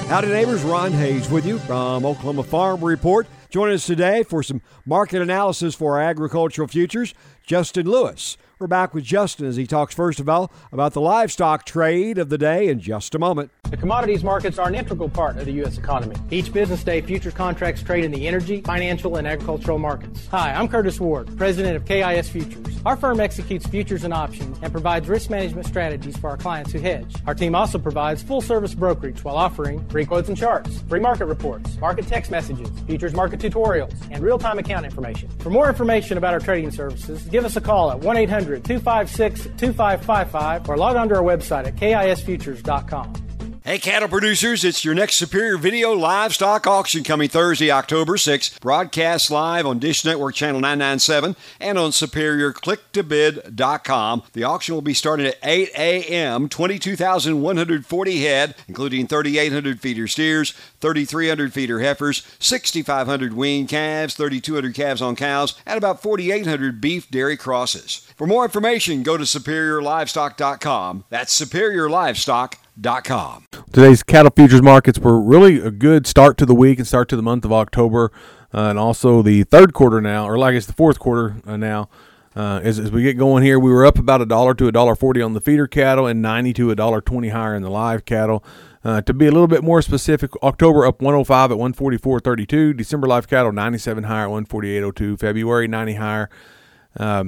Howdy neighbors, Ron Hayes with you from Oklahoma Farm Report. Joining us today for some market analysis for our agricultural futures, Justin Lewis. We're back with Justin as he talks first of all about the livestock trade of the day in just a moment. The commodities markets are an integral part of the U.S. economy. Each business day, futures contracts trade in the energy, financial, and agricultural markets. Hi, I'm Curtis Ward, president of KIS Futures. Our firm executes futures and options and provides risk management strategies for our clients who hedge. Our team also provides full-service brokerage while offering free quotes and charts, free market reports, market text messages, futures market tutorials, and real-time account information. For more information about our trading services, give us a call at 1-800-256-2555 or log on to our website at KISFutures.com. Hey, cattle producers, it's your next Superior Video livestock auction coming Thursday, October 6th. Broadcast live on Dish Network Channel 997 and on SuperiorClickToBid.com. The auction will be starting at 8 a.m., 22,140 head, including 3,800 feeder steers, 3,300 feeder heifers, 6,500 weaned calves, 3,200 calves on cows, and about 4,800 beef dairy crosses. For more information, go to SuperiorLivestock.com. That's SuperiorLivestock.com. Today's cattle futures markets were really a good start to the week and start to the month of October, and also the third quarter now, or I guess the fourth quarter now. As we get going here, we were up about $1 to $1.40 on the feeder cattle and $90 to $1.20 higher in the live cattle. To be a little bit more specific, October up 105 at 144.32. December live cattle 97 higher at 148.02. February 90 higher at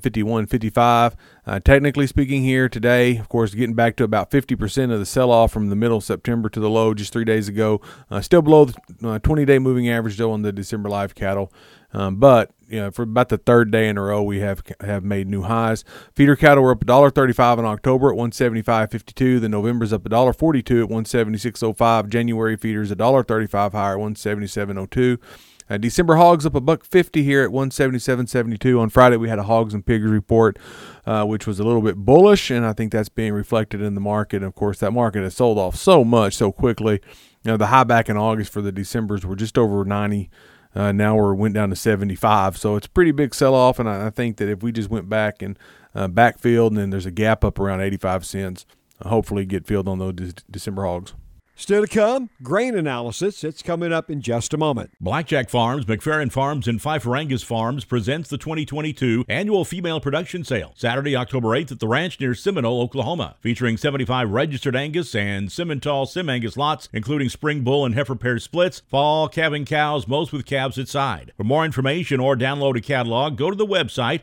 151.55. Technically speaking here today, of course, getting back to about 50% of the sell-off from the middle of September to the low just 3 days ago. Still below the 20-day moving average, though, on the December live cattle. But for about the third day in a row, we have made new highs. Feeder cattle were up $1.35 in October at 175.52. The November's up $1.42 at 176.05. January feeders $1.35 higher at 177.02. December hogs up $1.50 here at 177.72. On Friday, we had a hogs and pigs report, which was a little bit bullish, and I think that's being reflected in the market. And of course, that market has sold off so much so quickly. The high back in August for the Decembers were just over 90. Now went down to 75. So it's a pretty big sell-off, and I think that if we just went back and backfilled, and then there's a gap up around 85 cents, hopefully get filled on those December hogs. Still to come, grain analysis. It's coming up in just a moment. Blackjack Farms, McFerrin Farms, and Pfeiffer Angus Farms presents the 2022 Annual Female Production Sale, Saturday, October 8th at the ranch near Seminole, Oklahoma, featuring 75 registered Angus and Simmental Sim Angus lots, including spring bull and heifer pair splits, fall calving cows, most with calves at side. For more information or download a catalog, go to the website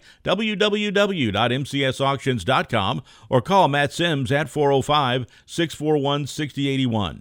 www.mcsauctions.com or call Matt Sims at 405-641-6081.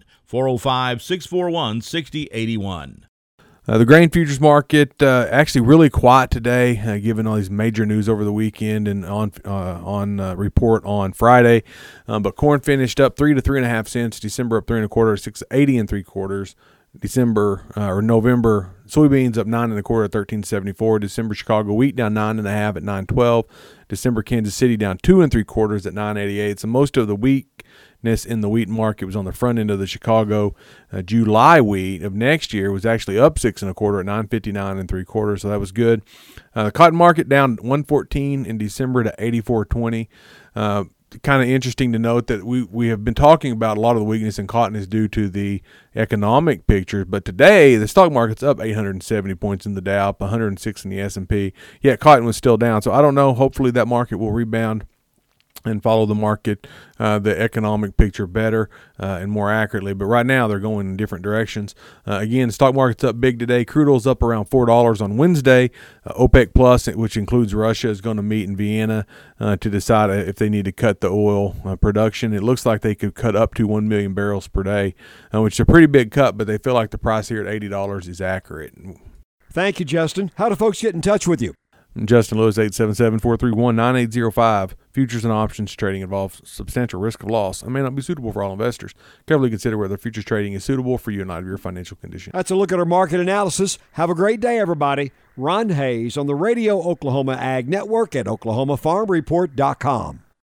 405-641-6081. The grain futures market actually really quiet today, given all these major news over the weekend and on report on Friday. But corn finished up 3 to 3.5 cents. December up 3 1/4, 6.80 3/4. November soybeans up 9 1/4 at 13.74. December Chicago wheat down 9 1/2 at 9.12. December Kansas City down 2 3/4 at 9.88. So most of the weakness in the wheat market was on the front end of the Chicago. July wheat of next year was actually up 6 1/4 at 9.59 3/4. So that was good. The cotton market down 114 in December to 84.20. Kind of interesting to note that we have been talking about a lot of the weakness in cotton is due to the economic picture, but today the stock market's up 870 points in the Dow, up 106 in the S&P, yet cotton was still down. So I don't know, hopefully that market will rebound and follow the market, the economic picture better and more accurately. But right now they're going in different directions. Again, the stock market's up big today. Crude oil's up around $4 on Wednesday. OPEC Plus, which includes Russia, is going to meet in Vienna to decide if they need to cut the oil production. It looks like they could cut up to 1 million barrels per day, which is a pretty big cut, but they feel like the price here at $80 is accurate. Thank you, Justin. How do folks get in touch with you? Justin Lewis, 877-431-9805. Futures and options trading involves substantial risk of loss and may not be suitable for all investors. Carefully consider whether futures trading is suitable for you and out of your financial condition. That's a look at our market analysis. Have a great day, everybody. Ron Hayes on the Radio Oklahoma Ag Network at OklahomaFarmReport.com.